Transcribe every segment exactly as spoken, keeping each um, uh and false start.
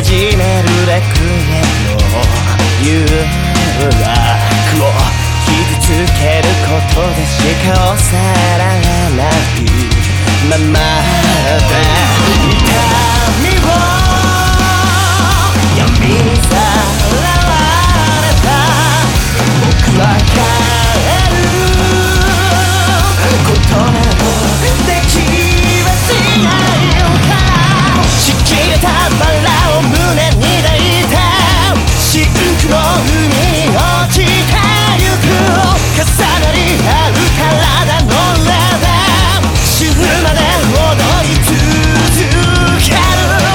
始めるレクイエの誘惑を傷つけることでしか抑えられないままで痛みを闇にさらわれた僕は帰ることなどできはしないのかちぎれたバラを胸に抱いて真空の海に落ちてゆく重なり合う体の上で死ぬまで踊り続ける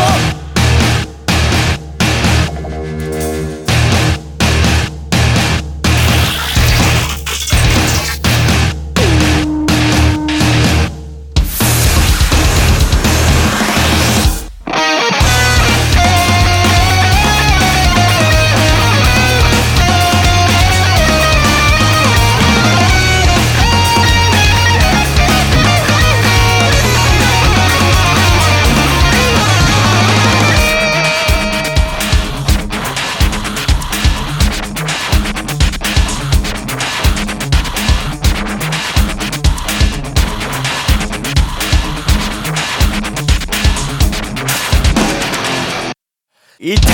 痛みを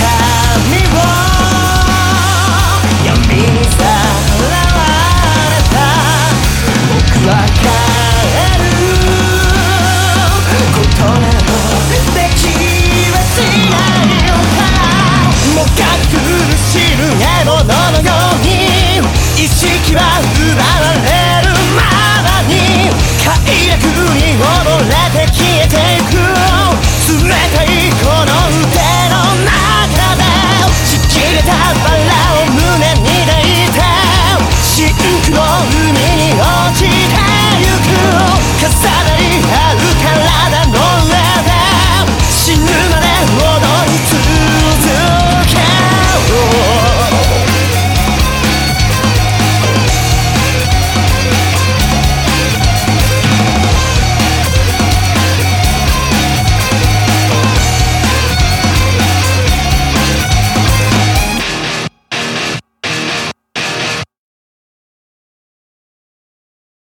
闇にさらわれた僕は帰ることなどできはしないのかもがく死ぬ獲物のように意識は奪われるままに快楽に溺れて消えていく冷たい